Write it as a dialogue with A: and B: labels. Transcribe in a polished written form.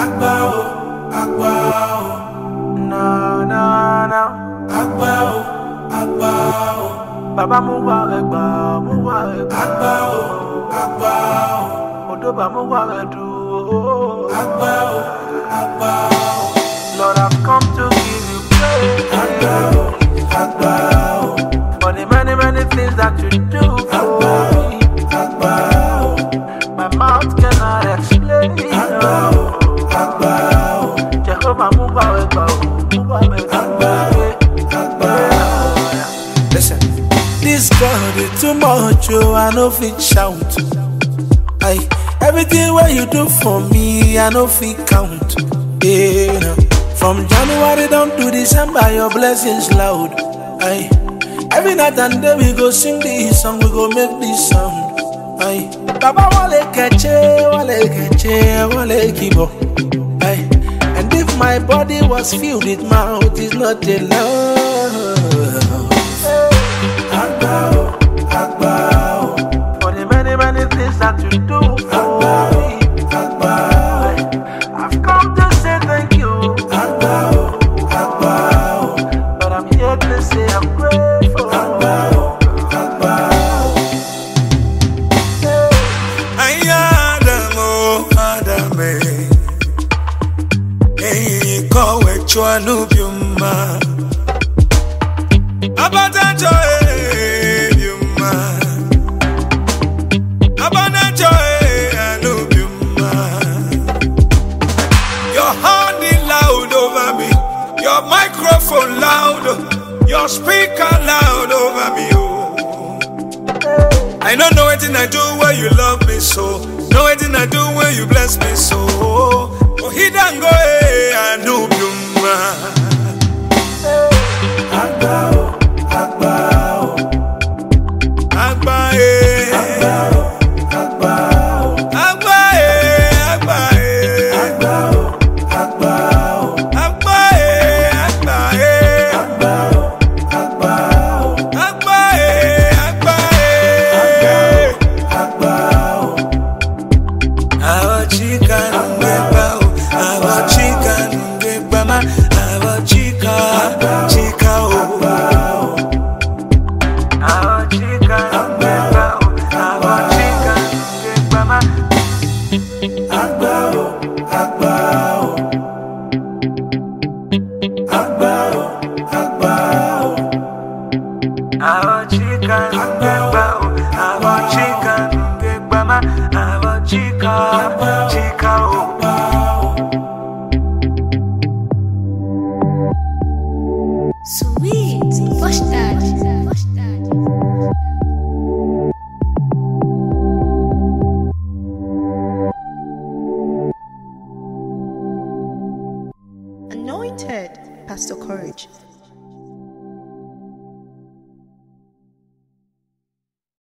A: Baba Mubarak, Odoba Mubarak, Lord, I've come to give you praise for the many things that you do for me. My mouth cannot explain. Jehovah Mubarak, listen. This God is too much, oh, I no fit shout. Everything what you do for me, I no fit count. Yeah. From January down to December, your blessings loud. Every night and day we go sing this song, we go make this sound. Baba wale keche, wale kibo. And if my body was filled with mouth, it's not enough. For the many things that you do for me, I've come to say thank you. But I'm here to say I'm grateful. Adame, hey, kowe chwanubyuma, abatancho. Your microphone loud, your speaker loud over me. Oh. I don't know anything I do where you love me so. Know anything I do where you bless me so. Oh, he don't go, I know you, man.
B: Anointed Pastor Courage.